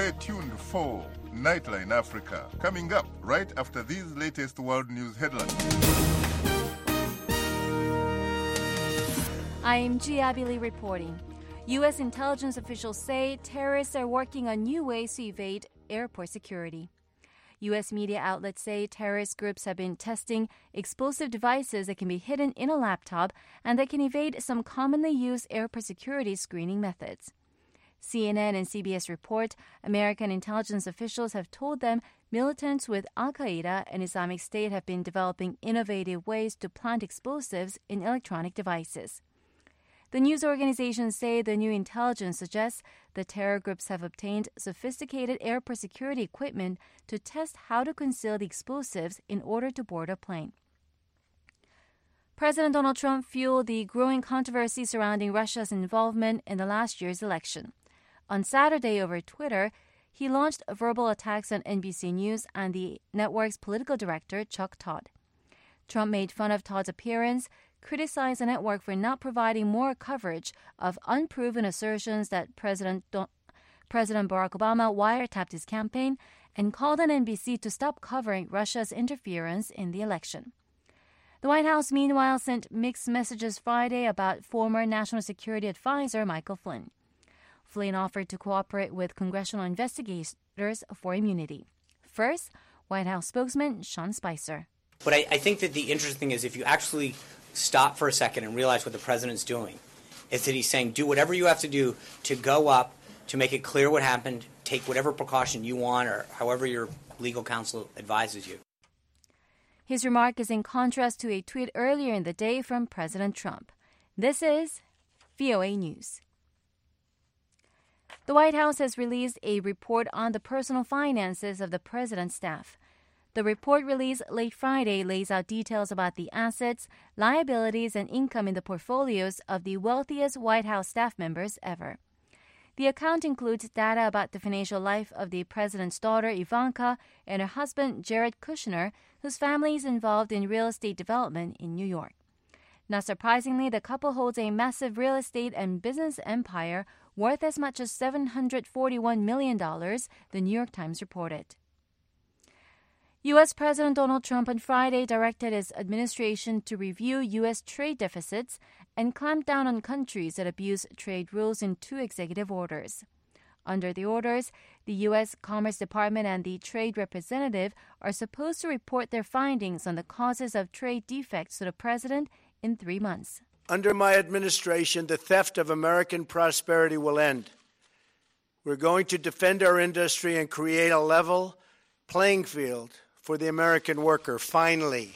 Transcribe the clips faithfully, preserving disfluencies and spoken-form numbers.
Stay tuned for Nightline Africa, coming up right after these latest world news headlines. I am Gia Billy reporting. U S intelligence officials say terrorists are working on new ways to evade airport security. U S media outlets say terrorist groups have been testing explosive devices that can be hidden in a laptop and that can evade some commonly used airport security screening methods. C N N and C B S report American intelligence officials have told them militants with Al-Qaeda and Islamic State have been developing innovative ways to plant explosives in electronic devices. The news organizations say the new intelligence suggests the terror groups have obtained sophisticated airport security equipment to test how to conceal the explosives in order to board a plane. President Donald Trump fueled the growing controversy surrounding Russia's involvement in the last year's election. On Saturday over Twitter, he launched verbal attacks on N B C News and the network's political director, Chuck Todd. Trump made fun of Todd's appearance, criticized the network for not providing more coverage of unproven assertions that President, Don- President Barack Obama wiretapped his campaign, and called on N B C to stop covering Russia's interference in the election. The White House, meanwhile, sent mixed messages Friday about former National Security Advisor Michael Flynn. Flynn offered to cooperate with congressional investigators for immunity. First, White House spokesman Sean Spicer. But I, I think that the interesting thing is if you actually stop for a second and realize what the president's doing, is that he's saying do whatever you have to do to go up, to make it clear what happened, take whatever precaution you want or however your legal counsel advises you. His remark is in contrast to a tweet earlier in the day from President Trump. This is V O A News. The White House has released a report on the personal finances of the president's staff. The report released late Friday lays out details about the assets, liabilities, and income in the portfolios of the wealthiest White House staff members ever. The account includes data about the financial life of the president's daughter, Ivanka, and her husband, Jared Kushner, whose family is involved in real estate development in New York. Not surprisingly, the couple holds a massive real estate and business empire worth as much as seven hundred forty-one million dollars, the New York Times reported. U S. President Donald Trump on Friday directed his administration to review U S trade deficits and clamp down on countries that abuse trade rules in two executive orders. Under the orders, the U S. Commerce Department and the Trade Representative are supposed to report their findings on the causes of trade defects to the president in three months. Under my administration, the theft of American prosperity will end. We're going to defend our industry and create a level playing field for the American worker, finally.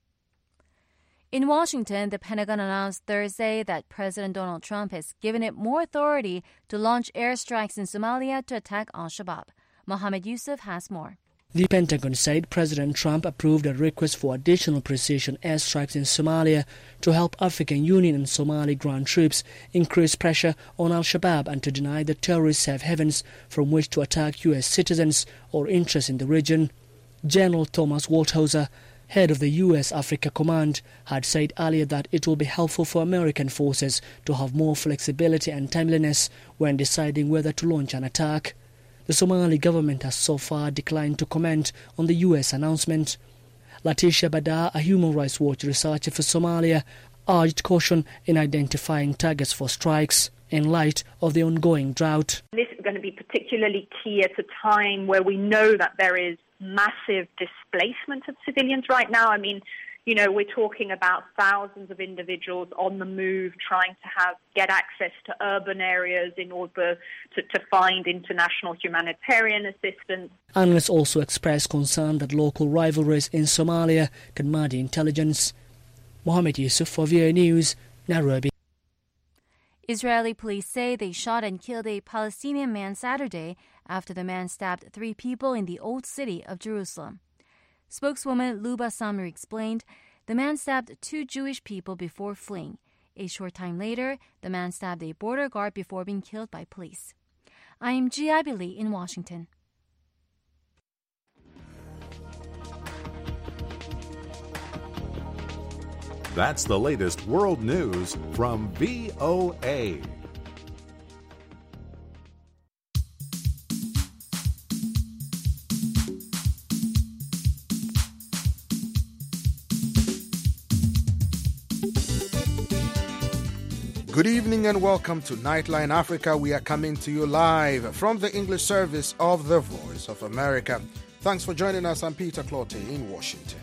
In Washington, the Pentagon announced Thursday that President Donald Trump has given it more authority to launch airstrikes in Somalia to attack al-Shabaab. Mohammed Yusuf has more. The Pentagon said President Trump approved a request for additional precision airstrikes in Somalia to help African Union and Somali ground troops increase pressure on al-Shabaab and to deny the terrorist safe havens from which to attack U S citizens or interests in the region. General Thomas Waldhauser, head of the U S Africa Command, had said earlier that it will be helpful for American forces to have more flexibility and timeliness when deciding whether to launch an attack. The Somali government has so far declined to comment on the U S announcement. Letitia Badar, a Human Rights Watch researcher for Somalia, urged caution in identifying targets for strikes in light of the ongoing drought. This is going to be particularly key at a time where we know that there is massive displacement of civilians right now. I mean, you know, we're talking about thousands of individuals on the move trying to have get access to urban areas in order to, to find international humanitarian assistance. Analysts also expressed concern that local rivalries in Somalia can muddy intelligence. Mohammed Yusuf for V O A News, Nairobi. Israeli police say they shot and killed a Palestinian man Saturday after the man stabbed three people in the Old City of Jerusalem. Spokeswoman Luba Samir explained the man stabbed two Jewish people before fleeing. A short time later, the man stabbed a border guard before being killed by police. I am Gia Billy in Washington. That's the latest world news from V O A. Good evening and welcome to Nightline Africa. We are coming to you live from the English service of the Voice of America. Thanks for joining us. I'm Peter Clotte in Washington.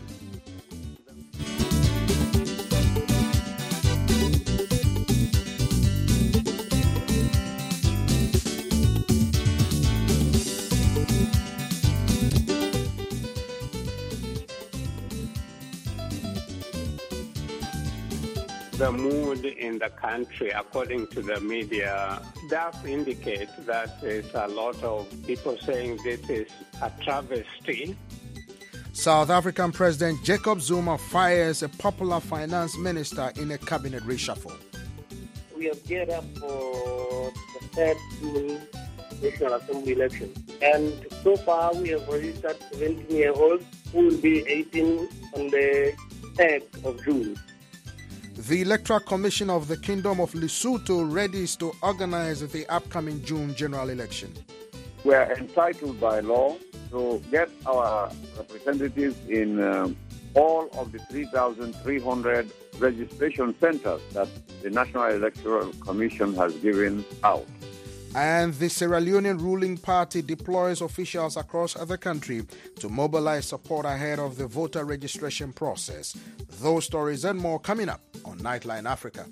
The mood in the country, according to the media, does indicate that there's a lot of people saying this is a travesty. South African President Jacob Zuma fires a popular finance minister in a cabinet reshuffle. We have geared up for the third June National Assembly election. And so far we have registered seventeen-year-olds who will be eighteen on the third of June. The Electoral Commission of the Kingdom of Lesotho readies to organize the upcoming June general election. We are entitled by law to get our representatives in um, all of the three thousand three hundred registration centers that the National Electoral Commission has given out. And the Sierra Leonean ruling party deploys officials across the country to mobilize support ahead of the voter registration process. Those stories and more coming up on Nightline Africa.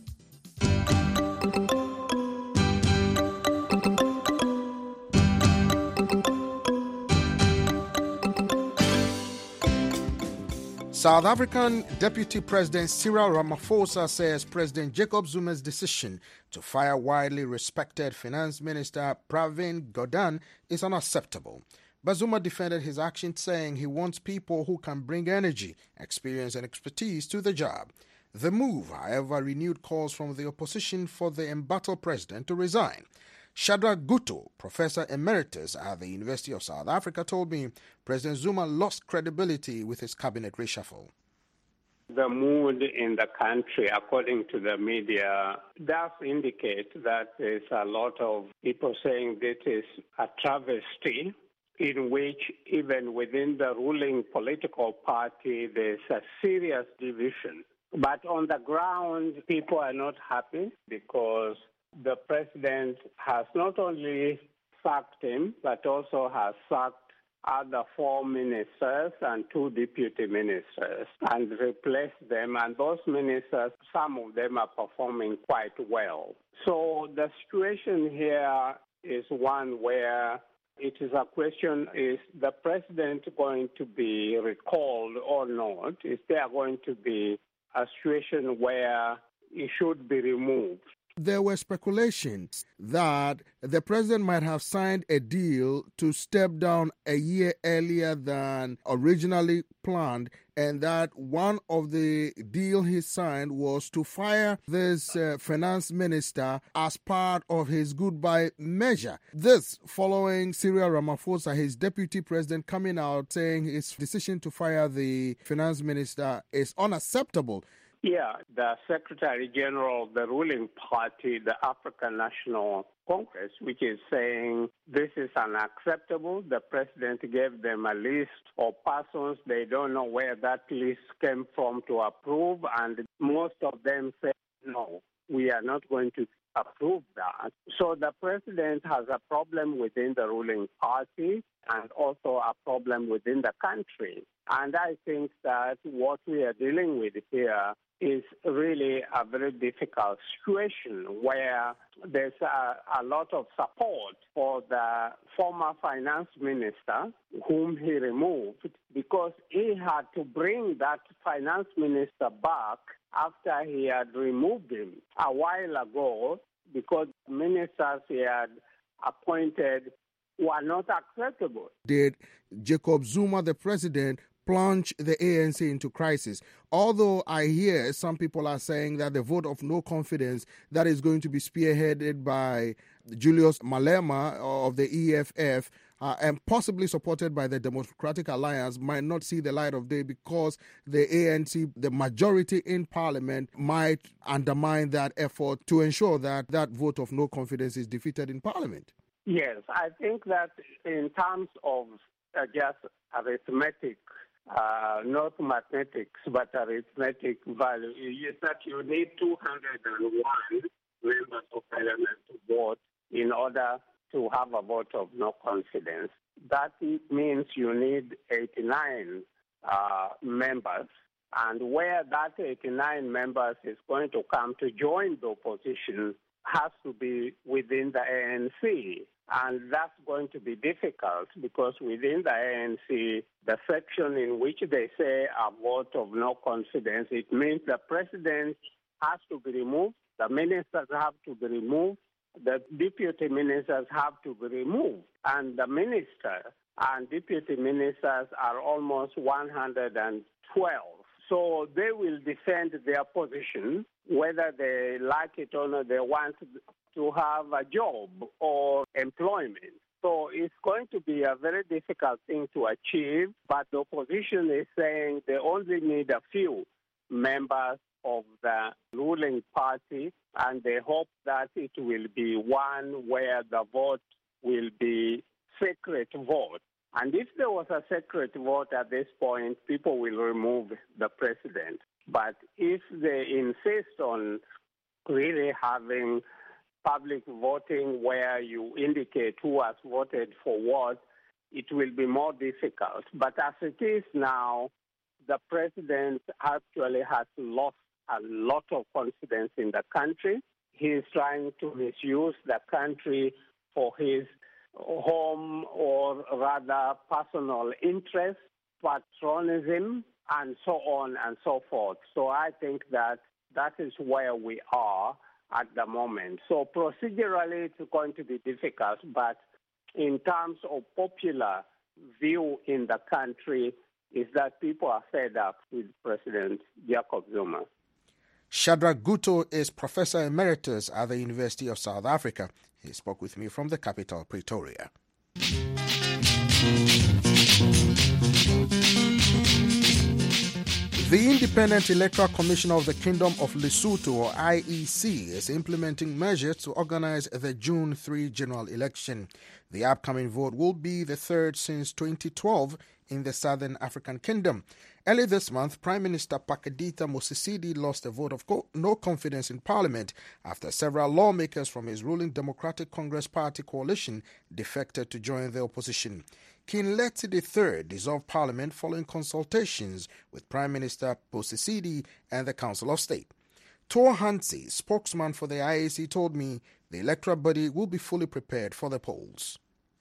South African Deputy President Cyril Ramaphosa says President Jacob Zuma's decision to fire widely respected Finance Minister Pravin Gordhan is unacceptable. But Zuma defended his action, saying he wants people who can bring energy, experience and expertise to the job. The move, however, renewed calls from the opposition for the embattled president to resign. Shadrach Guto, Professor Emeritus at the University of South Africa, told me President Zuma lost credibility with his cabinet reshuffle. The mood in the country, according to the media, does indicate that there's a lot of people saying this is a travesty, in which even within the ruling political party there's a serious division. But on the ground, people are not happy because the president has not only sacked him, but also has sacked other four ministers and two deputy ministers and replaced them. And those ministers, some of them are performing quite well. So the situation here is one where it is a question, is the president going to be recalled or not? Is there going to be a situation where he should be removed? There were speculations that the president might have signed a deal to step down a year earlier than originally planned, and that one of the deal he signed was to fire this uh, finance minister as part of his goodbye measure. This following Cyril Ramaphosa, his deputy president, coming out saying his decision to fire the finance minister is unacceptable. Yeah, the Secretary General of the ruling party, the African National Congress, which is saying this is unacceptable. The president gave them a list of persons. They don't know where that list came from to approve, and most of them said, no, we are not going to approve that. So the president has a problem within the ruling party and also a problem within the country. And I think that what we are dealing with here is really a very difficult situation where there's a, a lot of support for the former finance minister, whom he removed, because he had to bring that finance minister back after he had removed him a while ago, because ministers he had appointed were not acceptable. Did Jacob Zuma, the president, plunge the A N C into crisis? Although I hear some people are saying that the vote of no confidence that is going to be spearheaded by Julius Malema of the E F F uh, and possibly supported by the Democratic Alliance might not see the light of day because the A N C, the majority in parliament, might undermine that effort to ensure that that vote of no confidence is defeated in parliament. Yes, I think that in terms of uh, just arithmetic, uh, not mathematics, but arithmetic value, is that you need two hundred one members of parliament to vote in order to have a vote of no confidence. That means you need eighty-nine uh, members, and where that eighty-nine members is going to come to join the opposition has to be within the A N C. And that's going to be difficult because within the A N C, the section in which they say a vote of no confidence, it means the president has to be removed, the ministers have to be removed, the deputy ministers have to be removed, and the minister and deputy ministers are almost one hundred twelve. So they will defend their position, whether they like it or not. They want to have a job or employment. So it's going to be a very difficult thing to achieve, but the opposition is saying they only need a few members of the ruling party, and they hope that it will be one where the vote will be secret vote. And if there was a secret vote at this point, people will remove the president. But if they insist on really having public voting where you indicate who has voted for what, it will be more difficult. But as it is now, the president actually has lost a lot of confidence in the country. He is trying to misuse the country for his home or rather personal interest, patriotism, and so on and so forth. So I think that that is where we are at the moment. So procedurally, it's going to be difficult, but in terms of popular view in the country is that people are fed up with President Jacob Zuma. Shadrach Guto is Professor Emeritus at the University of South Africa. He spoke with me from the capital, Pretoria. The Independent Electoral Commission of the Kingdom of Lesotho, or I E C, is implementing measures to organize the June third general election. The upcoming vote will be the third since twenty twelve in the Southern African Kingdom. Early this month, Prime Minister Pakadita Mosisili lost a vote of no confidence in Parliament after several lawmakers from his ruling Democratic Congress Party coalition defected to join the opposition. King Letsie the third dissolved Parliament following consultations with Prime Minister Mosisili and the Council of State. Tor Hansi, spokesman for the I E C, told me the electoral body will be fully prepared for the polls.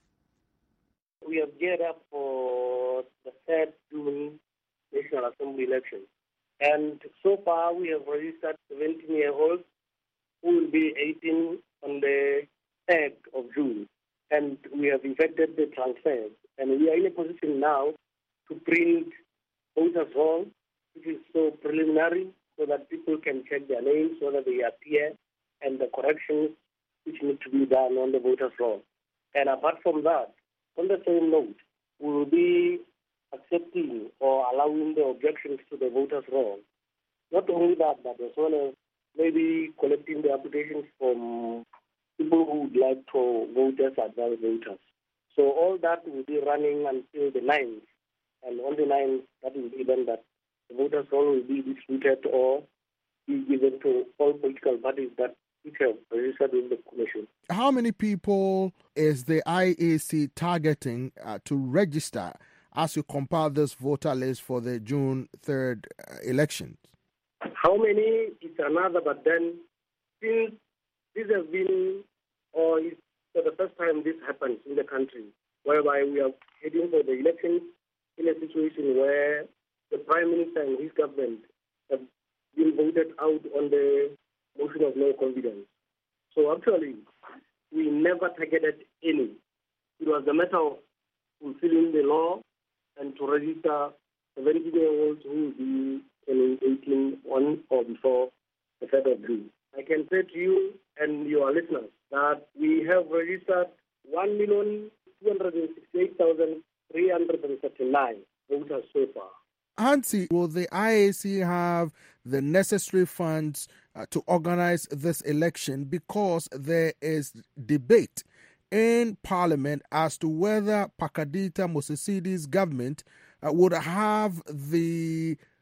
We have geared up for the third June National Assembly election. And so far, we have registered seventeen-year-olds who will be eighteen on the third of June. And we have effected the transfers. And we are in a position now to print voters' roll, which is so preliminary, so that people can check their names, whether they appear, and the corrections which need to be done on the voters' roll. And apart from that, on the same note, we will be accepting or allowing the objections to the voters' roll. Not only that, but as well as maybe collecting the applications from people who would like to vote as advanced voters. So all that will be running until the ninth. And on the ninth, that will be then that the voters' roll will be distributed or be given to all political parties that which have registered with the Commission. How many people is the I E C targeting uh, to register as you compile this voter list for the June third uh, elections? How many is another, but then since this has been, or it's for the first time this happens in the country, whereby we are heading for the elections in a situation where the Prime Minister and his government have been voted out on the motion of no confidence. So actually, we never targeted any. It was a matter of fulfilling the law and to register seventeen-year-olds who will be turning eighteen on or before the third of June. I can say to you and your listeners that we have registered one million two hundred sixty-eight thousand three hundred thirty-nine voters so far. Hansi, will the I A C have the necessary funds uh, to organize this election, because there is debate in Parliament as to whether Pakadita Mosisili's government uh, would have the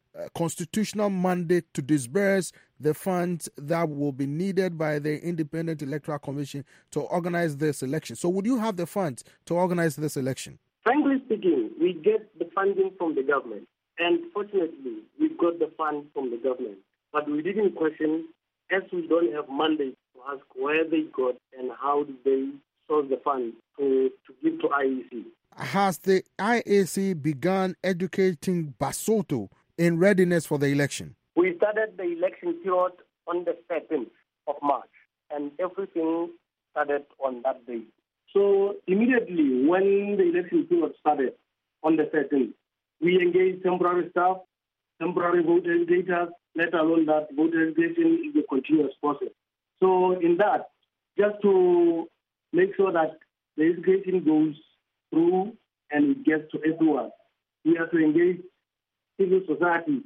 uh, constitutional mandate to disburse the funds that will be needed by the Independent Electoral Commission to organize this election. So would you have the funds to organize this election? Frankly speaking, we get the funding from the government. And fortunately, we got the funds from the government. But we didn't question, as we don't have mandate to ask where they got and how did they source the funds to, to give to I E C. Has the I E C begun educating Basotho in readiness for the election? We started the election period on the thirteenth of March, and everything started on that day. So immediately when the election period started on the thirteenth, we engaged temporary staff, temporary voter educators, let alone that voter education is a continuous process. So in that, just to make sure that the education goes through and it gets to everyone, we have to engage civil society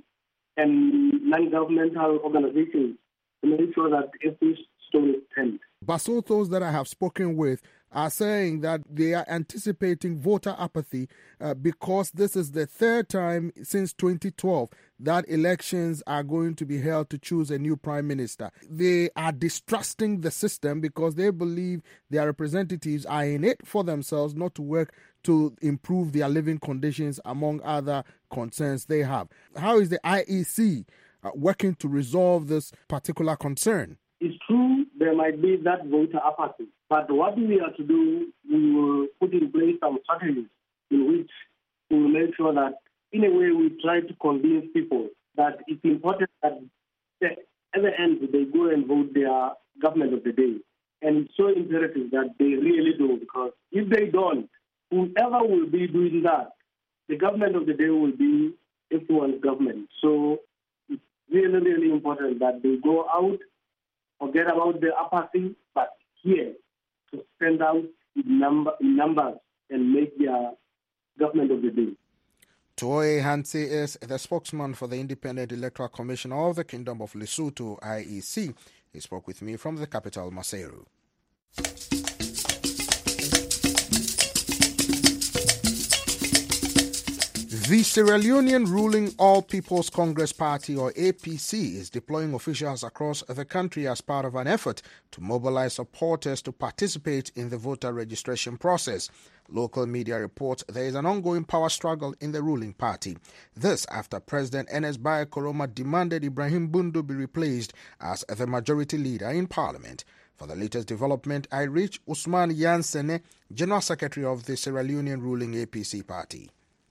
and non-governmental organizations to make sure that every stone is turned. Basothos that I have spoken with are saying that they are anticipating voter apathy uh, because this is the third time since twenty twelve that elections are going to be held to choose a new prime minister. They are distrusting the system because they believe their representatives are in it for themselves, not to work to improve their living conditions, among other concerns they have. How is the I E C uh, working to resolve this particular concern? It's true there might be that voter apathy, but what we are to do, we will put in place some strategies in which we will make sure that, in a way, we try to convince people that it's important that at the end they go and vote their government of the day. And it's so imperative that they really do, because if they don't, whoever will be doing that, the government of the day will be everyone's government. So it's really, really important that they go out, forget about the apathy, but here to stand out in, number, in numbers and make their government of the day. Toe Hansi is the spokesman for the Independent Electoral Commission of the Kingdom of Lesotho, I E C. He spoke with me from the capital, Maseru. The Sierra Leonean ruling All People's Congress Party, or A P C, is deploying officials across the country as part of an effort to mobilize supporters to participate in the voter registration process. Local media reports there is an ongoing power struggle in the ruling party. This after President Ernest Bai Koroma demanded Ibrahim Bundu be replaced as the majority leader in parliament. For the latest development, I reached Usman Yansene, General Secretary of the Sierra Leonean ruling A P C party.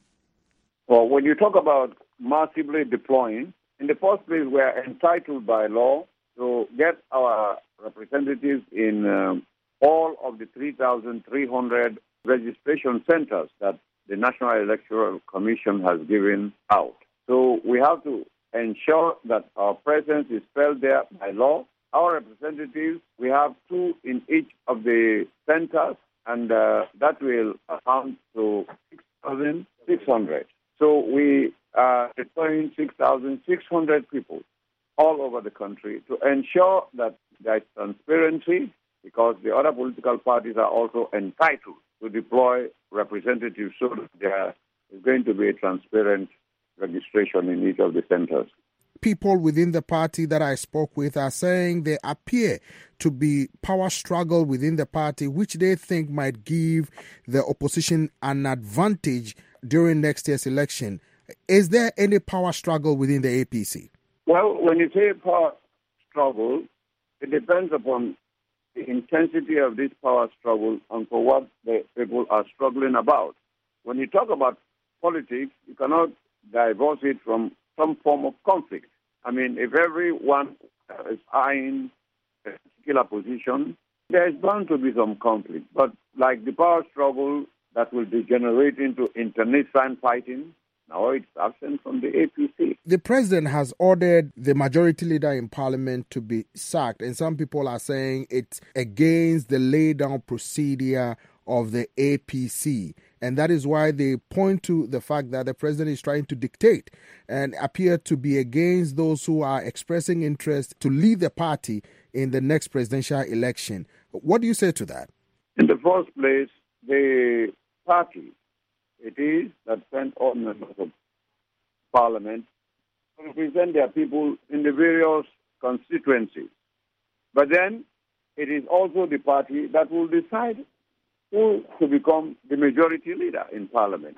Well, when you talk about massively deploying, in the first place, we are entitled by law to get our representatives in um, all of the three thousand three hundred registration centers that the National Electoral Commission has given out. So we have to ensure that our presence is felt there by law. Our representatives, we have two in each of the centers, and uh, that will amount to six thousand six hundred. So we are deploying six thousand six hundred people all over the country to ensure that there is transparency, because the other political parties are also entitled to deploy representatives, so that there is going to be a transparent registration in each of the centers. People within the party that I spoke with are saying there appear to be power struggle within the party, which they think might give the opposition an advantage during next year's election. Is there any power struggle within the A P C? Well, when you say power struggle, it depends upon the intensity of this power struggle and for what the people are struggling about. When you talk about politics, you cannot divorce it from some form of conflict. I mean, if everyone is eyeing a particular position, there is bound to be some conflict. But like the power struggle that will degenerate into internecine fighting, now it's absent from the A P C. The president has ordered the majority leader in parliament to be sacked, and some people are saying it's against the lay-down procedure of the A P C. And that is why they point to the fact that the president is trying to dictate and appear to be against those who are expressing interest to lead the party in the next presidential election. What do you say to that? In the first place, the party, it is that sent all members of parliament to represent their people in the various constituencies. But then it is also the party that will decide who to become the majority leader in parliament.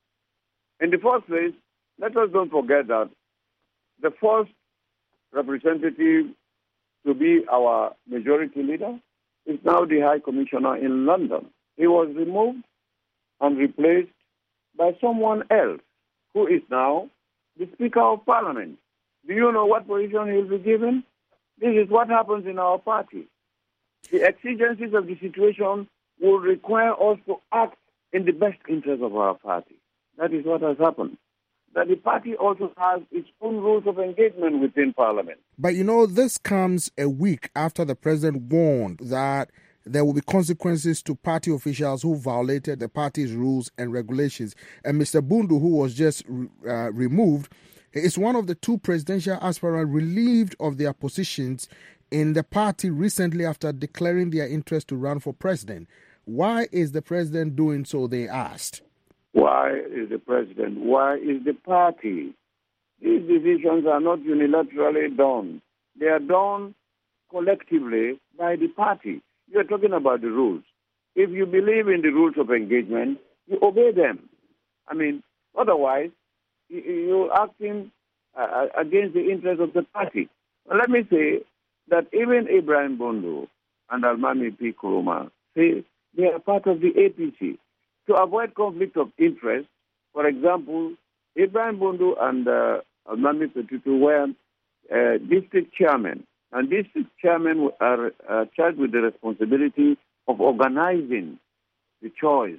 In the first place, let us don't forget that the first representative to be our majority leader is now the High Commissioner in London. He was removed and replaced by someone else, who is now the Speaker of Parliament. Do you know what position he will be given? This is what happens in our party. The exigencies of the situation will require us to act in the best interest of our party. That is what has happened. That the party also has its own rules of engagement within Parliament. But you know, this comes a week after the president warned that there will be consequences to party officials who violated the party's rules and regulations. And Mister Bundu, who was just uh, removed, is one of the two presidential aspirants relieved of their positions in the party recently after declaring their interest to run for president. Why is the president doing so, they asked? Why is the president? Why is the party? These decisions are not unilaterally done. They are done collectively by the party. You're talking about the rules. If you believe in the rules of engagement, you obey them. I mean, otherwise, you're acting uh, against the interest of the party. Well, let me say that even Ibrahim Bundu and Almami P. Nkrumah say they are part of the A P C. To avoid conflict of interest, for example, Ibrahim Bundu and uh, Almami P. Nkrumah were uh, district chairmen. And district chairmen are uh, charged with the responsibility of organizing the choice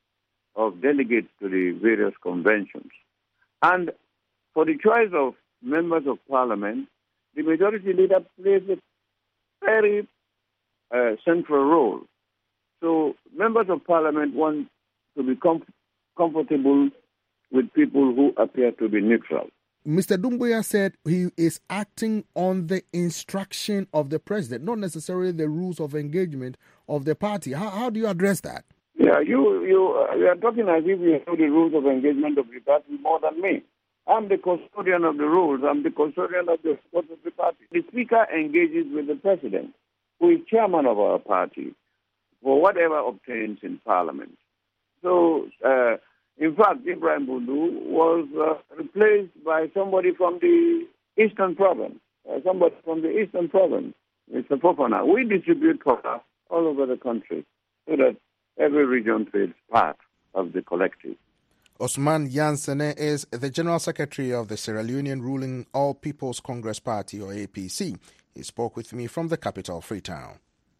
of delegates to the various conventions. And for the choice of members of parliament, the majority leader plays a very uh, central role. So members of parliament want to be com- comfortable with people who appear to be neutral. Mister Doumbouya said he is acting on the instruction of the president, not necessarily the rules of engagement of the party. How, how do you address that? Yeah, you you, uh, you are talking as if you know the rules of engagement of the party more than me. I'm the custodian of the rules. I'm the custodian of the support of the party. The speaker engages with the president, who is chairman of our party, for whatever obtains in parliament. So, uh, in fact, Ibrahim Bundu was uh, replaced by somebody from the Eastern Province, uh, somebody from the Eastern Province, Mister Fofana. We distribute power all over the country so that every region feels part of the collective. Osman Yansene is the General Secretary of the Sierra Leonean ruling All People's Congress Party, or A P C. He spoke with me from the capital, Freetown.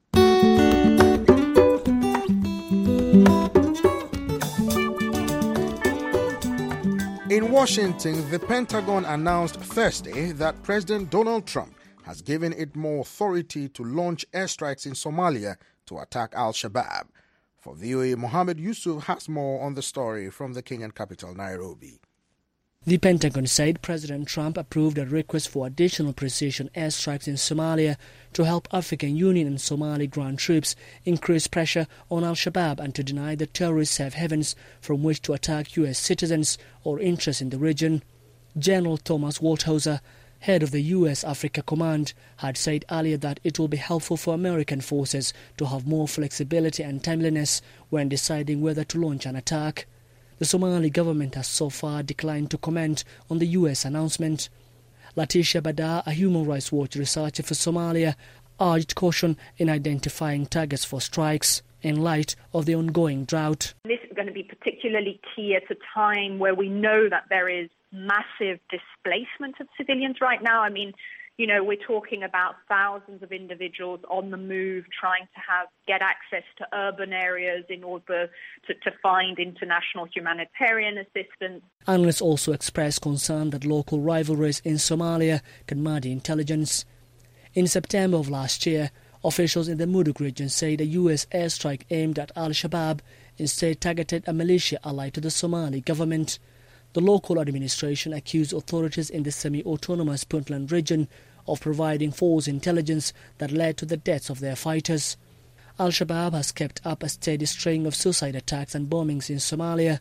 In Washington, the Pentagon announced Thursday that President Donald Trump has given it more authority to launch airstrikes in Somalia to attack al-Shabaab. For V O A, Mohammed Yusuf has more on the story from the Kenyan capital, Nairobi. The Pentagon said President Trump approved a request for additional precision airstrikes in Somalia to help African Union and Somali ground troops increase pressure on al-Shabaab and to deny the terrorists safe havens from which to attack U S citizens or interests in the region. General Thomas Waldhauser, head of the U S Africa Command, had said earlier that it will be helpful for American forces to have more flexibility and timeliness when deciding whether to launch an attack. The Somali government has so far declined to comment on the U S announcement. Letitia Badar, a Human Rights Watch researcher for Somalia, urged caution in identifying targets for strikes in light of the ongoing drought. This is going to be particularly key at a time where we know that there is massive displacement of civilians right now. I mean, you know, we're talking about thousands of individuals on the move trying to have get access to urban areas in order to, to find international humanitarian assistance. Analysts also expressed concern that local rivalries in Somalia can muddy intelligence. In September of last year, officials in the Mudug region say the U S airstrike aimed at al-Shabaab instead targeted a militia allied to the Somali government. The local administration accused authorities in the semi-autonomous Puntland region of providing false intelligence that led to the deaths of their fighters. Al-Shabaab has kept up a steady string of suicide attacks and bombings in Somalia,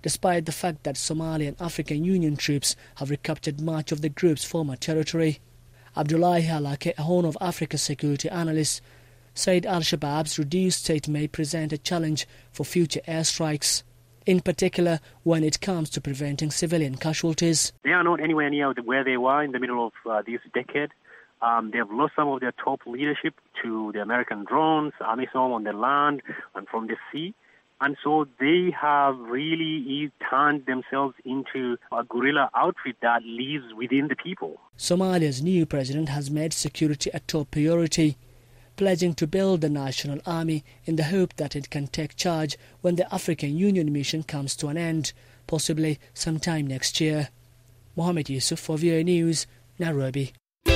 despite the fact that Somali and African Union troops have recaptured much of the group's former territory. Abdullahi Halake, a Horn of Africa security analyst, said Al-Shabaab's reduced state may present a challenge for future airstrikes, in particular when it comes to preventing civilian casualties. They are not anywhere near where they were in the middle of uh, this decade. Um, they have lost some of their top leadership to the American drones, AMISOM on the land and from the sea. And so they have really turned themselves into a guerrilla outfit that lives within the people. Somalia's new president has made security a top priority, pledging to build the national army in the hope that it can take charge when the African Union mission comes to an end, possibly sometime next year. Mohammed Yusuf for V O A News, Nairobi.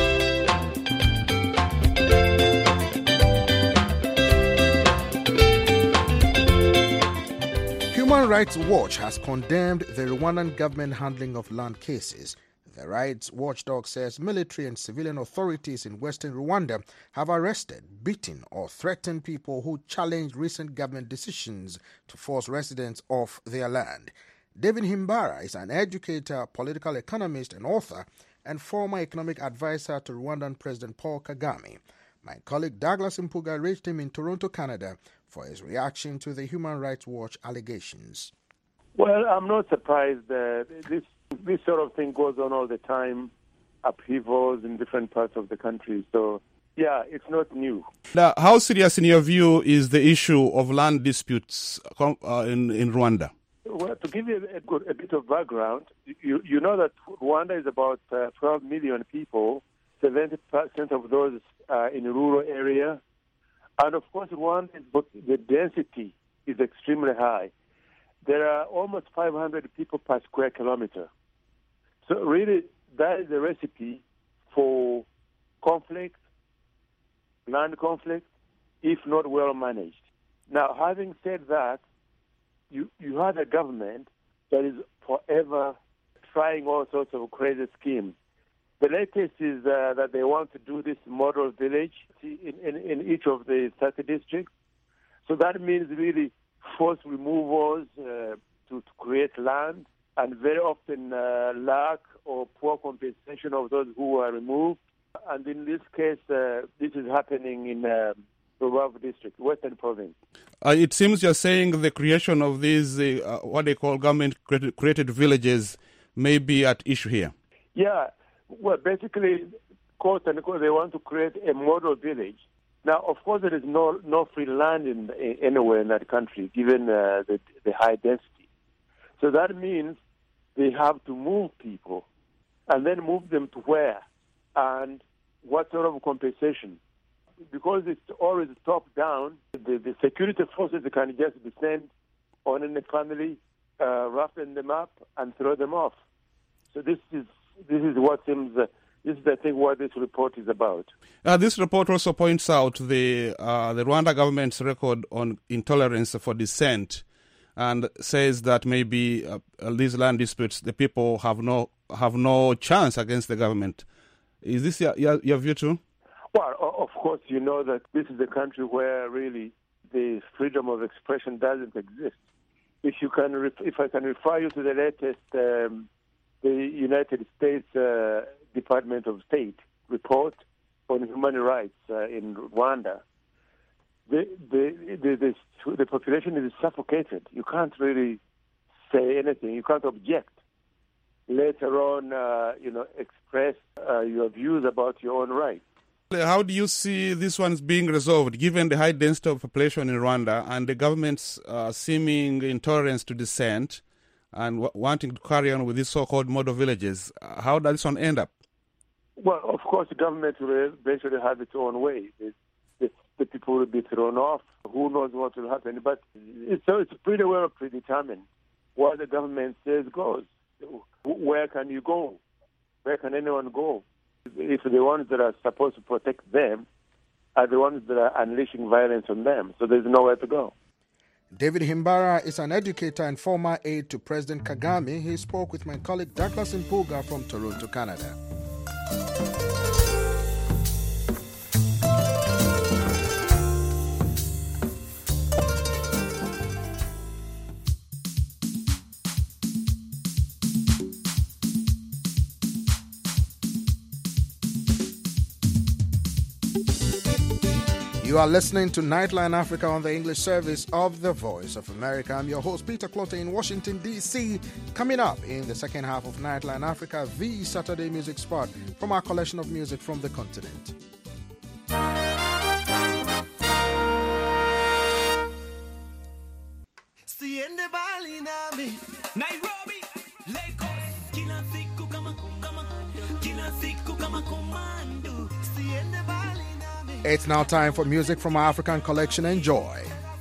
Human Rights Watch has condemned the Rwandan government handling of land cases. The rights watchdog says military and civilian authorities in western Rwanda have arrested, beaten or threatened people who challenged recent government decisions to force residents off their land. David Himbara is an educator, political economist and author and former economic advisor to Rwandan President Paul Kagame. My colleague Douglas Mpuga reached him in Toronto, Canada, for his reaction to the Human Rights Watch allegations. Well, I'm not surprised. Uh, this this sort of thing goes on all the time, upheavals in different parts of the country. So, yeah, it's not new. Now, how serious, in your view, is the issue of land disputes uh, in, in Rwanda? Well, to give you a, good, a bit of background, you, you know that Rwanda is about uh, twelve million people, seventy percent of those uh, in rural area. And, of course, Rwanda, the density is extremely high. There are almost five hundred people per square kilometer. So really, that is a recipe for conflict, land conflict, if not well managed. Now, having said that, you, you have a government that is forever trying all sorts of crazy schemes. The latest is uh, that they want to do this model village in, in, in each of the thirty districts. So that means really forced removals uh, to, to create land, and very often uh, lack or poor compensation of those who are removed. And in this case, uh, this is happening in uh, Rubavu district, Western province. Uh, it seems you're saying the creation of these, uh, what they call government-created villages, may be at issue here. Yeah, well, basically, quote unquote, they want to create a model village. Now, of course, there is no no free land in, in anywhere in that country, given uh, the, the high density. So that means they have to move people, and then move them to where, and what sort of compensation. Because it's always top-down, the, the security forces can just descend on any family, uh, roughen them up, and throw them off. So this is this is what seems. Uh, This is, I think, what this report is about. Uh, this report also points out the uh, the Rwanda government's record on intolerance for dissent, and says that maybe uh, these land disputes, the people have no have no chance against the government. Is this your, your, your view too? Well, of course, you know that this is a country where really the freedom of expression doesn't exist. If you can, if I can refer you to the latest, um, the United States Uh, Department of State report on human rights uh, in Rwanda, the the, the the the population is suffocated. You can't really say anything. You can't object. Later on, uh, you know, express uh, your views about your own rights. How do you see this one's being resolved, given the high density of population in Rwanda and the government's uh, seeming intolerance to dissent and w- wanting to carry on with these so-called model villages? Uh, how does this one end up? Well, of course, the government will eventually have its own way. The, the, the people will be thrown off. Who knows what will happen? But it's, so it's pretty well predetermined. What the government says goes. Where can you go? Where can anyone go? If the ones that are supposed to protect them are the ones that are unleashing violence on them, so there's nowhere to go. David Himbara is an educator and former aide to President Kagame. He spoke with my colleague Douglas Mpuga from Toronto, Canada. You are listening to Nightline Africa on the English service of The Voice of America. I'm your host, Peter Clotte in Washington, D C Coming up in the second half of Nightline Africa, the Saturday music spot from our collection of music from the continent. Nairobi, Lagos, kila siku kama kama kila siku kama komando. Siende bali nami. It's now time for music from our African collection. Enjoy.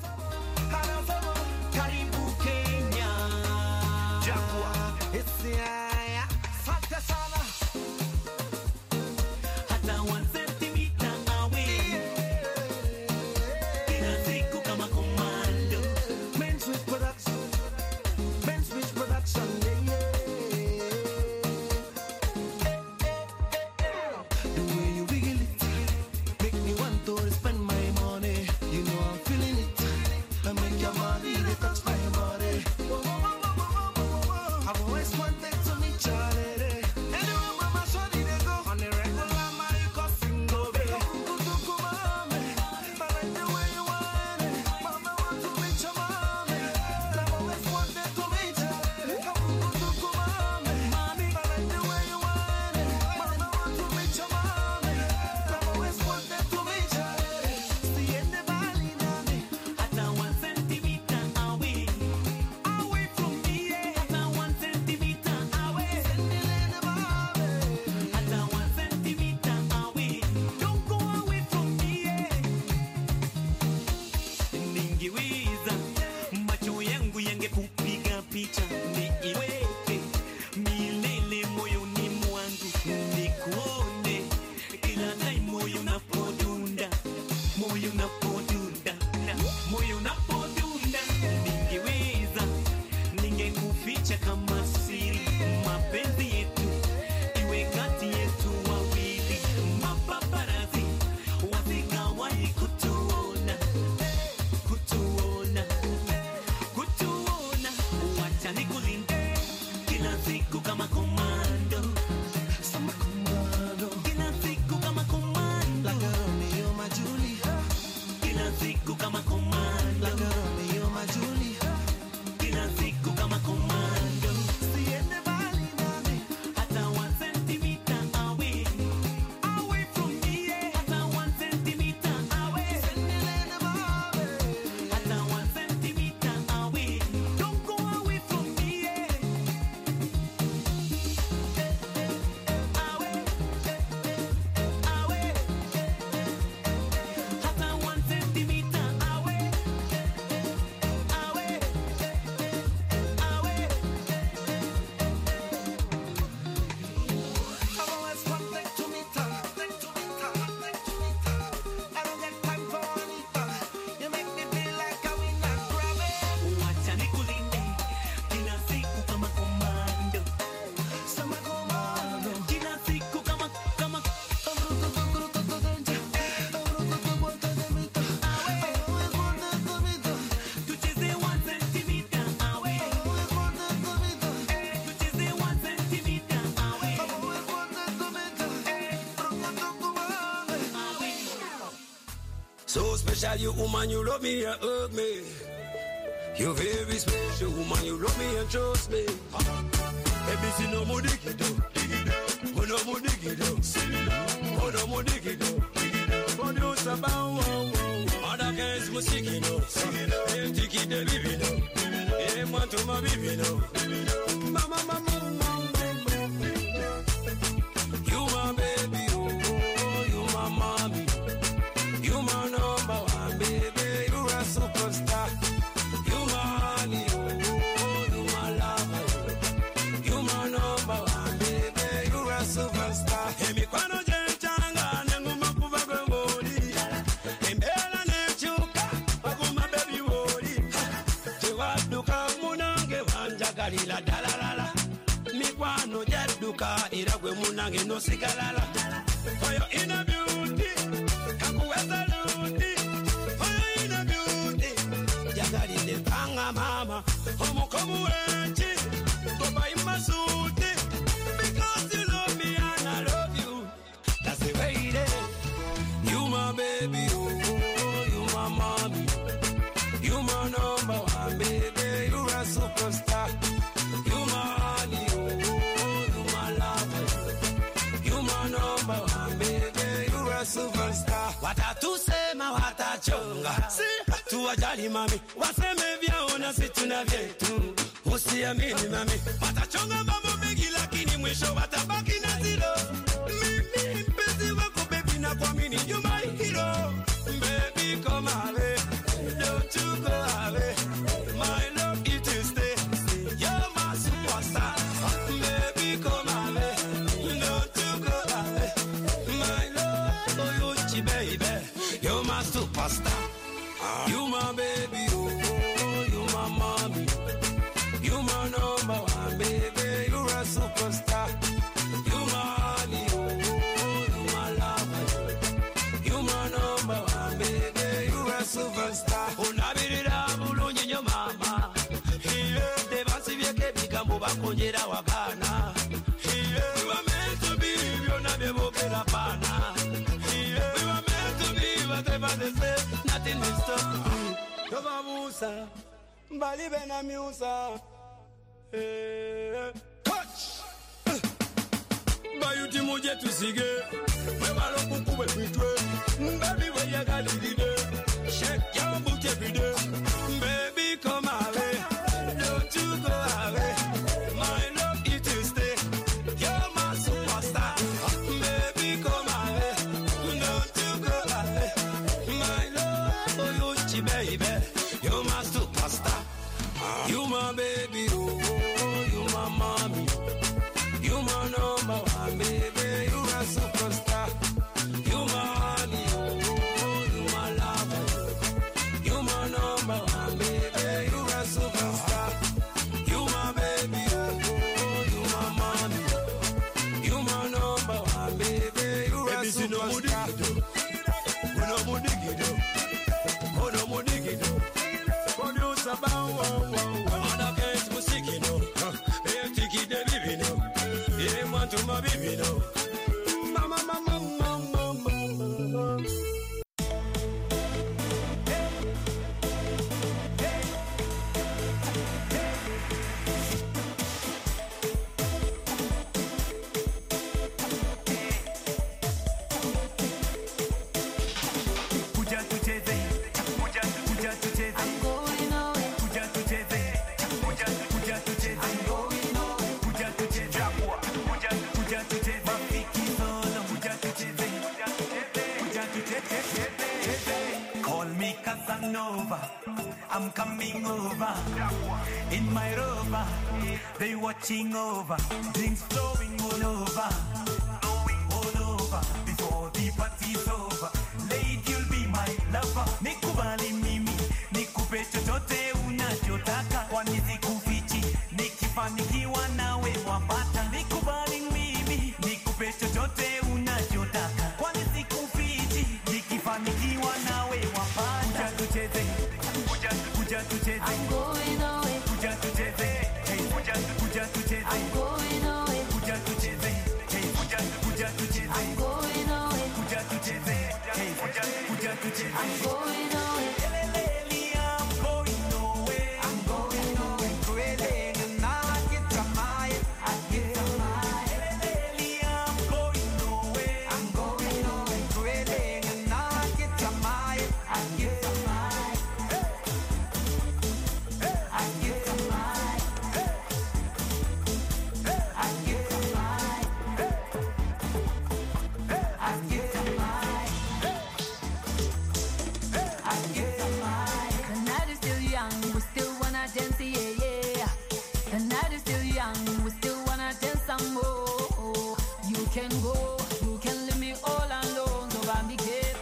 So special, you woman, you love me and hug me. You very special, woman, you love me and trust me. Baby, see no more dig it up, dig it up. Oh, no more dig it up, oh, no more dig it up, dig it up. Produce a bow, wow, wow. Other guys must sing it up, sing it up. They take it, they live it up. They want to my baby now. Mama, mama, mama, you my baby, oh, you my mommy. You my number one, baby, you're a superstar. You my honey, oh, you my lover. You my number one, baby, you're a superstar. Hey, me kwano jenchanga, nenguma kuva kwengoli. Embela nechuka, wakuma baby woli. Chewaduka munange wanjagalila dalalala. Mi kwano jaduka, iragwe munange no sigalala. For your inner beauty, kakuweza luti. For your inner beauty, jagalile panga mama. Homo komu echi, koba imasuti. Because you love me and I love you. That's the way it is. You my baby, oh. watatusema watachonga, si tuwajali mami, waseme vyao na sisi tuna vyetu, usiamini mami, watachonga mambo mengi lakini mwisho watabaki na zero. Mimi mpenzi wako baby na kuamini you my hero, baby come away, don't you go away, my love it will stay, you're my superstar, baby come away, don't you go away, my love, oh you baby, you're my superstar, you my baby, oh you my mommy, you my number one baby, you're a superstar, you my honey, oh you my lover, you my number one baby, you're a superstar. Unabirira bulungi nyo mama, yeah, devansi vyeke bigambo bakongera wakana, yeah, we were meant to be, byonna byebogera pana, yeah, we were meant to be, whatever they say, nothing will stop me. Yoba Musa, Mbali Bena Musa, hey, touch. Bayuti muje tusige, we balo kukuwe pitwe, baby we ya galide, shake your booty every day, baby come away, don't you go away, my love it will stay, you're my superstar, baby come away, don't you go away, my love, oh you baby, you're my superstar, you my baby, oh you my mommy. You my number one, baby, you a superstar. You my honey, oh, you my lover. You my number one, baby, you a superstar. You my baby, oh, you my mommy. You my number one, baby, you a superstar. We no more digido, oh no more digido. Produce a bow, wow, wow, wow. On a case, music, no. Hey, tiki, the baby, no. Yeah, want to my baby, no. Mama, mama, mama, mama. Kuja tucheze, kuja kuja tucheze. I'm going away. Kuja tucheze, kuja kuja tucheze. I'm going away. Kuja tucheze, kuja kuja tucheze. Mafiki solo, kuja tucheze, kuja tucheze. Call me Casanova, I'm coming over. In my rover, they watching over. Drinks flowing all over, all over. Before the party's over, lady you'll be my lover. Nikubali mimi, nikupe chochote unachotaka. Kwani sikufichi, nikifanikiwa nawe wapata. Nikubali mimi, nikupe chochote unachotaka. Kwani sikufichi, nikifanikiwa nawe wapata. Kuja tucheze, kuja kuja tucheze. I'm going away. Kuja tucheze, hey, kuja kuja tucheze. I'm going away. Kuja tucheze, hey, kuja kuja tucheze. I'm going away. Kuja tucheze, hey, kuja kuja tucheze. I'm going away. Eleleli, I'm going away. I'm going away. Kwele na get my, I get my. Eleleli, I'm going away. I'm going away. Kwele na get my, I get my. I get my. I get my. I get my. I get my. The night is still young, we still wanna dance, yeah, yeah. The night is still young, we still wanna dance some more. You can go, you can leave me all alone, so I'm the kid.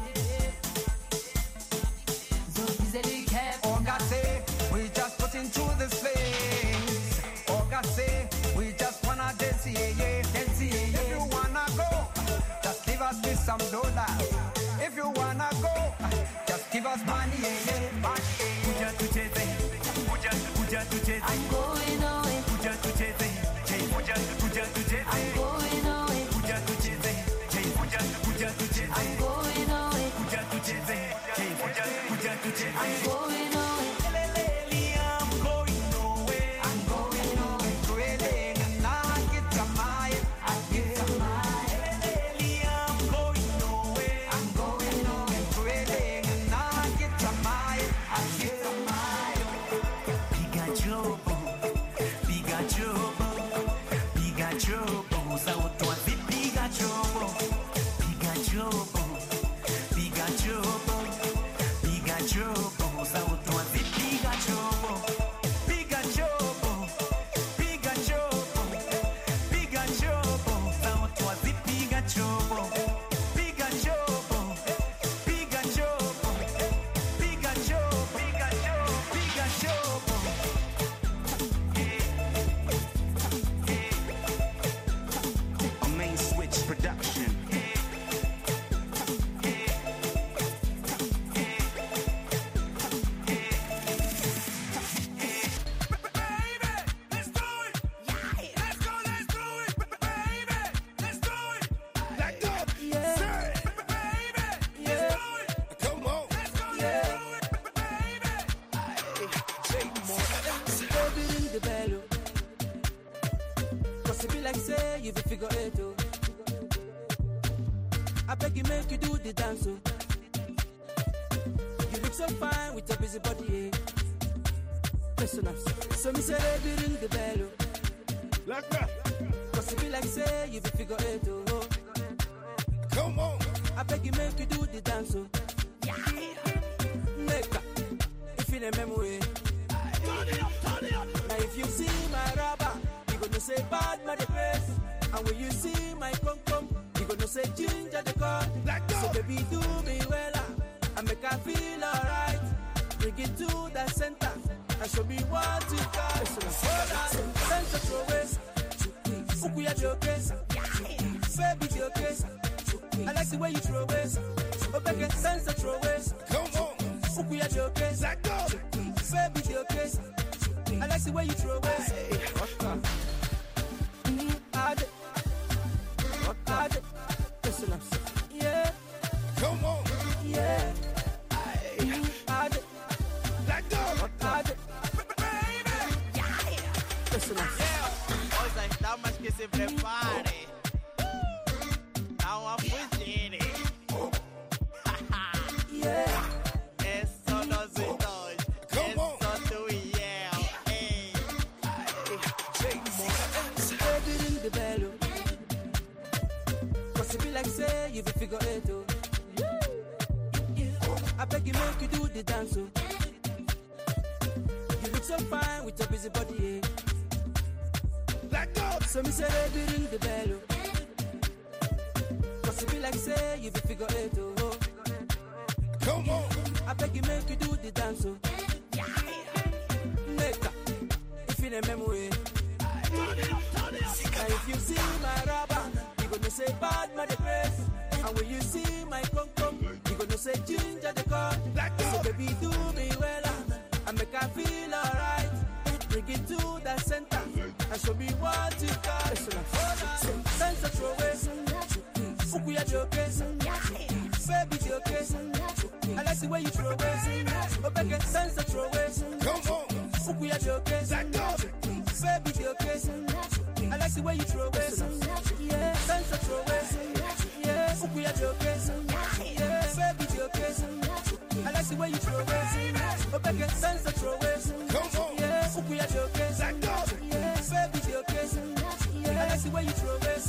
So easily kept. Oh God say, we just put into this place. Oh God say, we just wanna dance, yeah, yeah, dance, yeah, yeah. If you wanna go, just give us with some dollars. If you wanna go, just give us money, yeah, yeah, money, yeah. Kuja tucheze, kuja kuja tucheze. I'm going away. Kuja tucheze, hey, kuja kuja tucheze. I'm going away. Kuja tucheze, hey, kuja kuja tucheze. I'm going away. Kuja tucheze, hey, kuja kuja tucheze. I'm going away. Eleleli, I'm going away. I'm going away. Kwele na get my, I get my. Eleleli, I'm going away. piga chobo, piga chobo, sauti wa piga chobo, piga chobo, piga chobo, piga chobo, sauti wa piga chobo, piga chobo, piga chobo, piga chobo, sauti wa piga chobo, piga chobo, piga chobo, piga chobo, piga chobo, piga chobo. A main switch production. I beg you, make you do the dance. Oh. You look so fine with your busy body. Eh? Listen up, so me say, baby, ring the bell. Oh. Like that. Cause it be like say you be figure eight. Oh. Come on. I beg you, make you do the dance. Oh. Yeah. Make up. If you remember it. Turn it up, turn it up. Now if you see my rubber, you gonna say bad my the face. And when you see my cum cum, you gonna say ginger the car. So baby do me well, and make I feel alright. Bring it to the center and show me what you got. Center throw waist, Ukuya jokes, baby jokes. I like the way you throw waist. Obeke center throw waist. Come on, Ukuya jokes, baby jokes. I like the way you throw waist. Listen up, yeah. Come on, yeah. I, I, let go. I, baby, yeah. Listen up, yeah. Hoje está mais que se prepare. Dá uma fugida. Yeah. É só nós dois. É só tu e eu. Hey. Baby, ring the bell. It be like say you be figure eight. Oh. I beg you, make you do the dance. Oh. You look so fine with your busy body. Eh? Let go. So me say, baby, ring the bell. Oh. Cause it be like say you be figure eight. Oh. Come on. I beg you, make you do the dance. Oh. Make up. If you remember it. Now if you see my rubber, you gonna say bad my the face. And when you see my cum cum, you gonna say ginger the car. So baby do me well, and make I feel alright. Bring it to the center and show me what you got. Center throw waist, Ukuya jokes, baby jokes. I like the way you throw waist. Obeke center throw waist. Come on, Ukuya jokes, baby jokes. I like the way you throw waist. Yeah, center throw waist. Yeah, Ukuya jokes. Yeah, baby jokes. I like the way you throw waist. Obeke center throw waist. Come on. Yeah, Ukuya jokes. Yeah, baby jokes. I like the way you throw waist.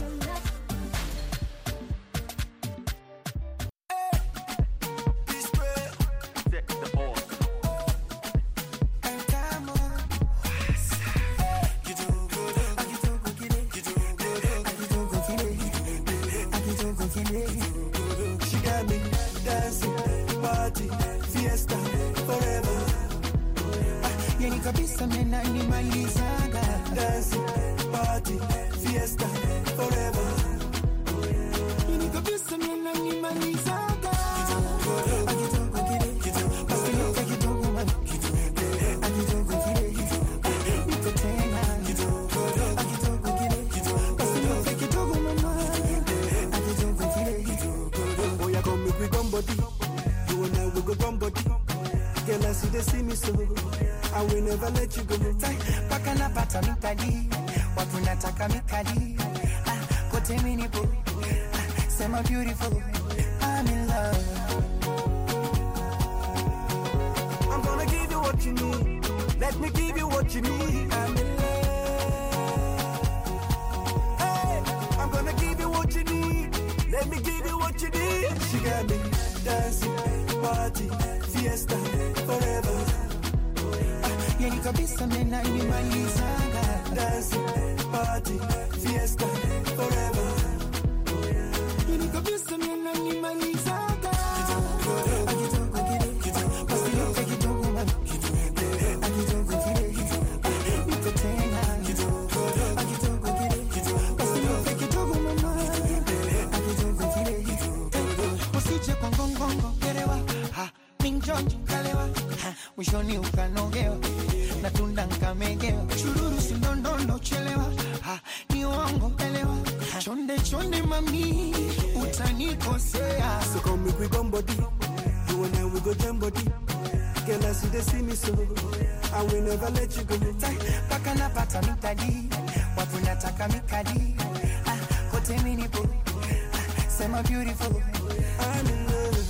She got me dancing, party, fiesta, forever. Yani kabisa mena inimalizanga. Dancing, party, fiesta, forever. Yani kabisa mena inimalizanga. Akitongo kile, basi yoka kitongo man. Akitongo kile, niko tena. Akitongo kile, basi yoka kitongo man. Oh, yeah, come make we come body. You and I will go come body. Girl, I see they see me so I will never let you go. Paka na pata mikali, watu nataka mikali. Ah, kote minipo, ah, sema beautiful. I'm in love. I'm gonna give you what you need. Let me give you what you need. I'm in love. party, fiesta, forever. Yani kabisa mena inimalizanga. Dance, party, fiesta, forever. Yani kabisa mena inimalizanga. Akitoko kile, basi yote kidogo man. Akitoko kile, niko tena. Akitoko kile, basi yote kidogo mama. Akitoko kile, usije kwa ngongongo kerewa. Ha, minjonjo kalewa. Ha, mwishoni ukanogewa. Natunda nkamegewa. Chururu sindondondo chelewa. Ha, ni wango elewa. Chonde chonde mami, utanikosea. So come make we gum body. You and I we go jam body. Girl, I see they see me so I will never let you go. Paka napata mikadi, watu nataka mikadi. Ah, kote minipo, ah, sema beautiful. I'm in love.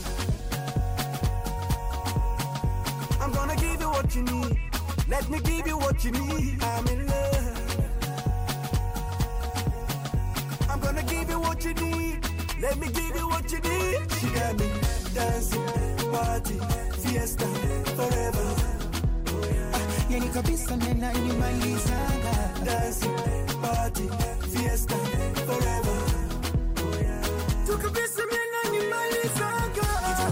I'm gonna give you what you need. Let me give you what you need. I'm in love. I'm gonna give you what you need. Let me give you what you need. She got me dancing, party, fiesta, forever. Ah, yani kabisa mena inimalizanga. Dancing, party, fiesta, forever. Tu kabisa mena inimalizanga.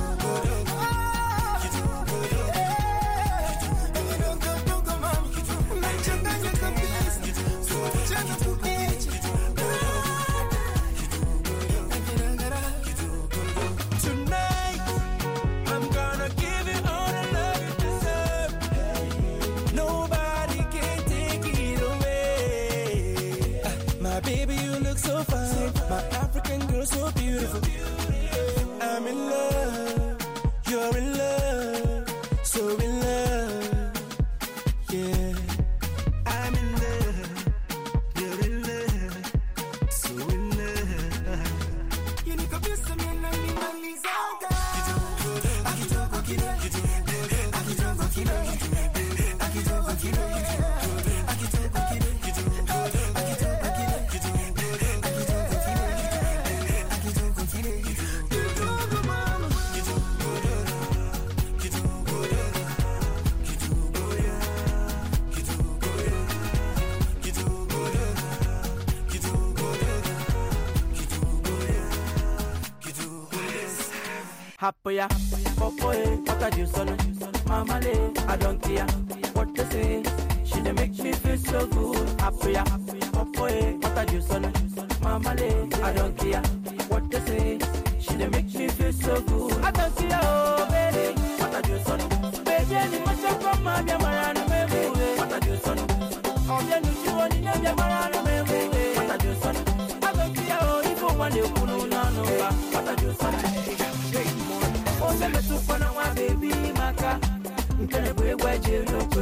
So beautiful, I'm in love, you're in love, so in love, yeah. I'm in love, you're in love, so in love. You need to be some man and me man is out there. Akitoko kile, akitoko kile, akitoko kile, akitoko kile, akitoko kile. Happya, popoe, what I do, son, mama lay, I don't care what they say. She dey make me feel so good. Happya, popoe, what I do, son, mama lay, I don't care what they say. She dey make me feel so good. I don't care, oh baby, what I do, son. Baby, any much of come, my dear, my baby, what I do, son. Oh, yeah, you want to know your man, baby, what I do, son. I don't care, oh, if you want to know, no, what I do, son. Oh, let me to find out, baby, Maka. I'm gonna be where you look.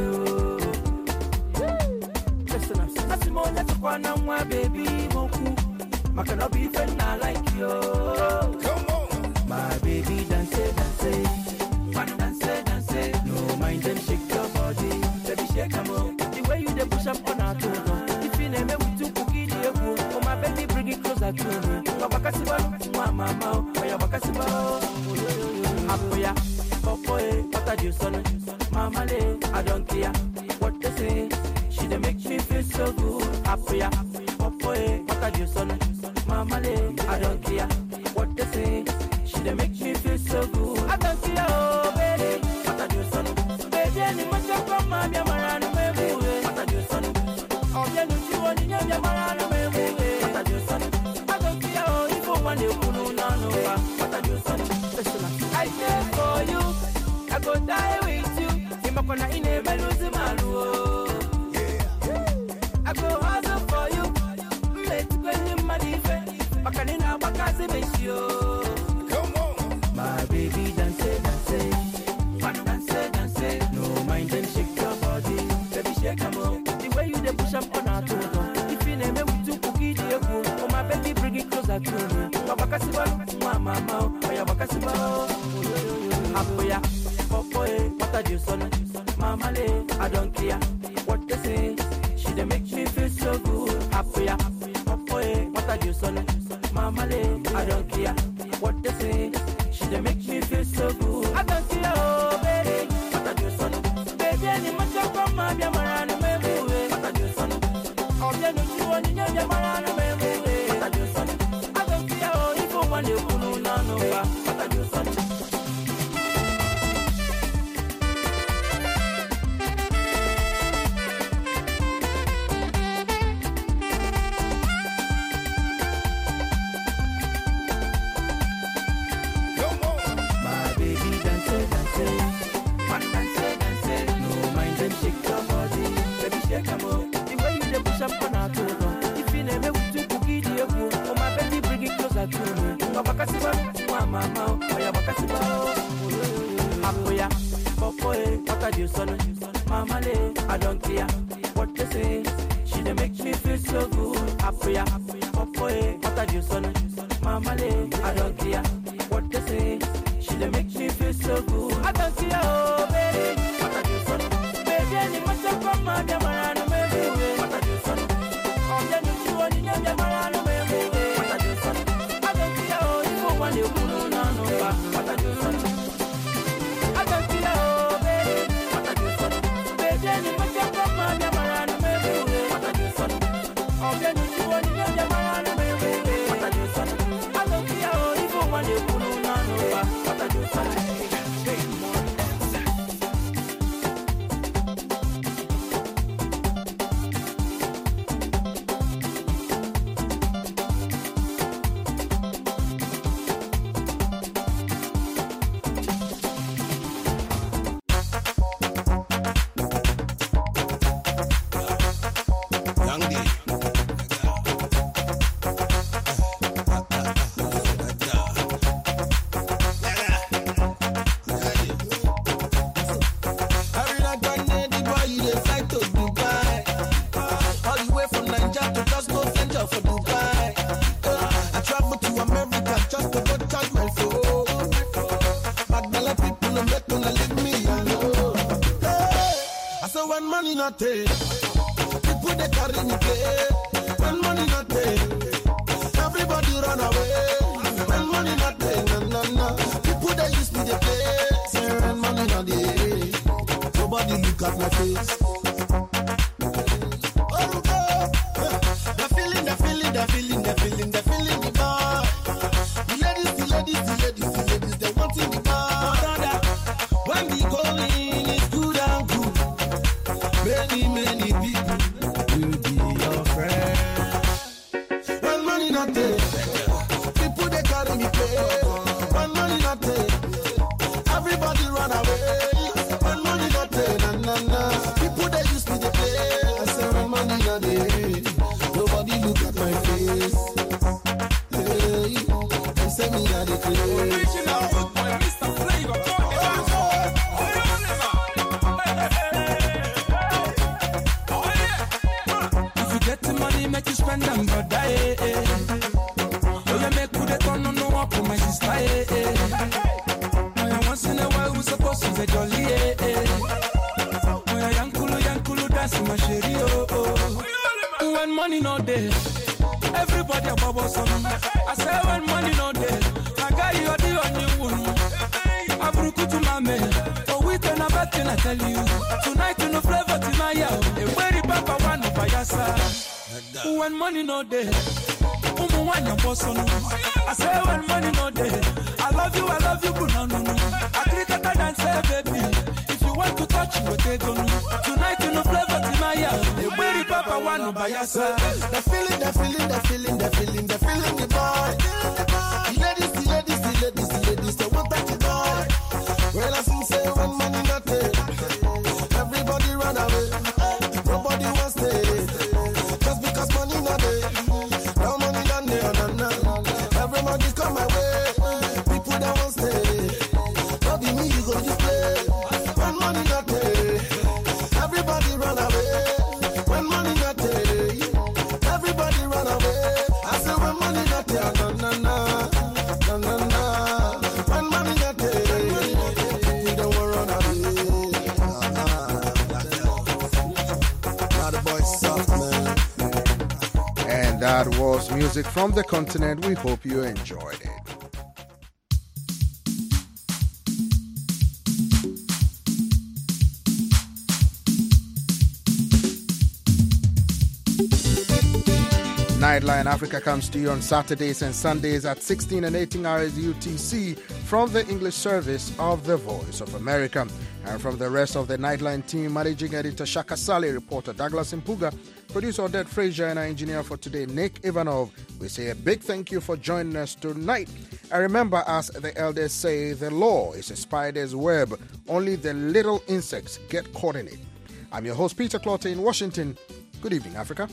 Listen up, that's more than to find out, baby, Moku. Maka no be friend, I like you. Come on, my baby, dance, dance, fun, dance, dance. No mind them, shake your body, baby, shake them up. The way you dey push up on our toe. If you name me with two cookies, oh my baby, bring it closer to me. Babakasiba, mama, mama, oh yeah, bakasiba. Happya, popoe, what I do, son, mama lay, I don't care what they say. She dey make me feel so good. Happya, popoe, what I do, son, mama lay, I don't care what they say. She dey make me feel so good. I don't care, oh baby, what I do, son. Baby, any much of come, my dear, my baby, what I do, son. Oh, yeah, no, you want to know your man, baby, what I do, son. I don't care, oh, if you want to know, no, what I do, son. I care for you, I go die with you. Imakona ine beluzi malu. I go hustle for you. Let kwenye madife, makanina bakazi besio. Come on, my baby dance, dance, fun dance, dance. No mind them shake your body, baby shake 'em up. The way you dey push up on our toe. If you name me with two cookies, oh my baby bring it closer to me. Babakasiba, mama, mama, oh yeah bakasiba. Happya, popoe, what I do, son, mama lay, I don't care what they say. She dey make me feel so good. Happya, popoe, what I do, son, mama lay, I don't care what they say. She dey make me feel so good. I don't care. I don't care what they say. She dey make me feel so good. Apoya, Popoe, what I do, son? Mama, I don't care what they say. She dey make me feel so good. I don't care, oh baby, what I do, son? Baby, any matter from my demon, baby, what I do, son? On the new show, you know, demon, baby, what I do, son? I don't care, oh, you want you to know, no, what I do, son? I don't care, oh baby, what I do, son? Baby, any matter from my demon, baby, what I do, son? On the new show, you know, demon, baby, what I do, son? I don't care, oh, you want you to know, no, what I do, son? People they carry me play. When money not pay, everybody run away. When money not pay, no no no. People they use me they play. Say when money not pay, nobody look at my face. Oh God, the feeling, the feeling, the feeling, the feeling, the feeling the bar. The ladies, the ladies, the ladies, the ladies, they want in the bar. When the going is good and good. Many, many people will be your friend. When money not there, people they carry me play. When money not there, everybody run away. When money not there, na na na. People they use me to play. I say when money not there, nobody look at my face. Hey, they say me a the crazy. Original root boy, Mister Flavor. Make you spend them, but die. Oh, you make good at on no up for my sister. Oh, once in a while, we supposed to be jolly. Oh, young kulu, young kulu, dance my sherry. Oh, when money no day, everybody a bubble some. I say when money no day, I got you the only one. I broke to my man. Oh, we can have a thing I tell you. Tonight, you know, flavor to my yard. A very papa one by your side. When money no day, umu wanya boss on. I say when money no day, I love you, I love you, but no no no. I click at that and say baby, if you want to touch you, take on. Tonight you know flavor to my yard. The very papa one by your side. The feeling, the feeling, the feeling, the feeling, the feeling, the boy. The ladies, the ladies, the ladies, the ladies, they want that boy. Well I sing say when money not day, everybody run away. Nobody wants to. Because money not there, no money not there, no, no. Everybody come my way, people that won't stay. Not be me, you go just play. When money not there, everybody run away. When money not there, everybody run away. I say when money not there, no, no, no, no, no, no. When money not there, you don't want to run away. Now the boys soft, man. And that was music from the continent. We hope you enjoyed it. Nightline Africa comes to you on Saturdays and Sundays at sixteen and eighteen hours U T C from the English service of The Voice of America. And from the rest of the Nightline team, managing editor Shaka Sali, reporter Douglas Impuga, producer Odette Frazier, and our engineer for today, Nick Ivanov, we say a big thank you for joining us tonight. And remember, as the elders say, the law is a spider's web. Only the little insects get caught in it. I'm your host, Peter Clotte in Washington. Good evening, Africa.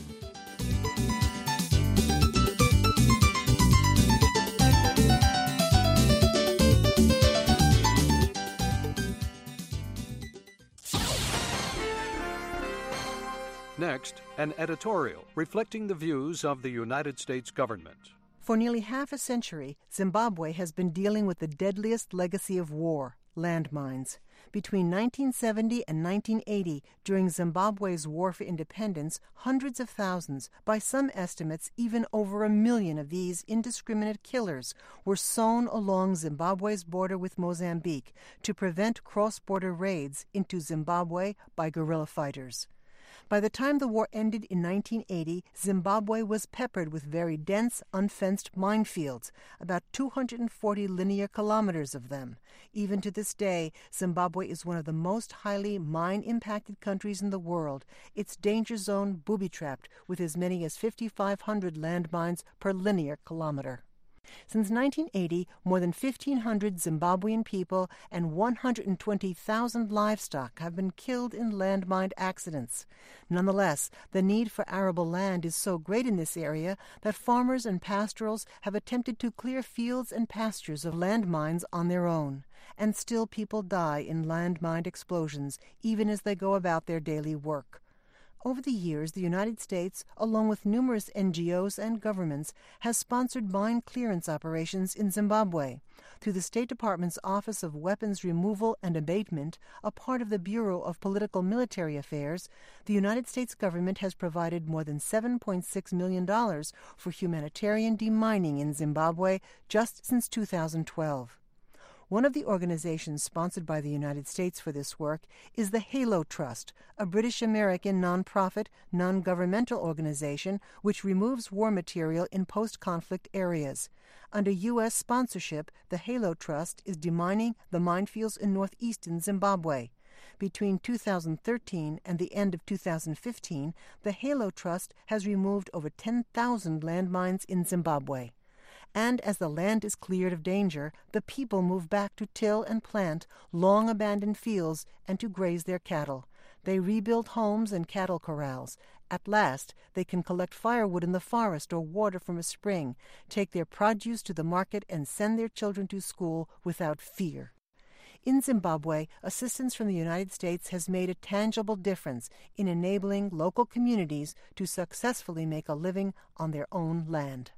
Next, an editorial reflecting the views of the United States government. For nearly half a century, Zimbabwe has been dealing with the deadliest legacy of war, landmines. Between nineteen seventy and nineteen eighty, during Zimbabwe's war for independence, hundreds of thousands, by some estimates even over a million of these indiscriminate killers, were sown along Zimbabwe's border with Mozambique to prevent cross-border raids into Zimbabwe by guerrilla fighters. By the time the war ended in nineteen eighty, Zimbabwe was peppered with very dense, unfenced minefields, about two hundred forty linear kilometers of them. Even to this day, Zimbabwe is one of the most highly mine-impacted countries in the world, its danger zone booby-trapped with as many as fifty-five hundred landmines per linear kilometer. Since nineteen eighty, more than fifteen hundred Zimbabwean people and one hundred twenty thousand livestock have been killed in landmine accidents. Nonetheless, the need for arable land is so great in this area that farmers and pastorals have attempted to clear fields and pastures of landmines on their own. And still people die in landmine explosions, even as they go about their daily work. Over the years, the United States, along with numerous N G Os and governments, has sponsored mine clearance operations in Zimbabwe. Through the State Department's Office of Weapons Removal and Abatement, a part of the Bureau of Political Military Affairs, the United States government has provided more than seven point six million dollars for humanitarian demining in Zimbabwe just since two thousand twelve. One of the organizations sponsored by the United States for this work is the HALO Trust, a British-American non-profit, non-governmental organization which removes war material in post-conflict areas. Under U S sponsorship, the HALO Trust is demining the minefields in northeastern Zimbabwe. Between two thousand thirteen and the end of two thousand fifteen, the HALO Trust has removed over ten thousand landmines in Zimbabwe. And as the land is cleared of danger, the people move back to till and plant long-abandoned fields and to graze their cattle. They rebuild homes and cattle corrals. At last, they can collect firewood in the forest or water from a spring, take their produce to the market, and send their children to school without fear. In Zimbabwe, assistance from the United States has made a tangible difference in enabling local communities to successfully make a living on their own land.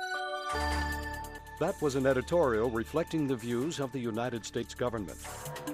That was an editorial reflecting the views of the United States government.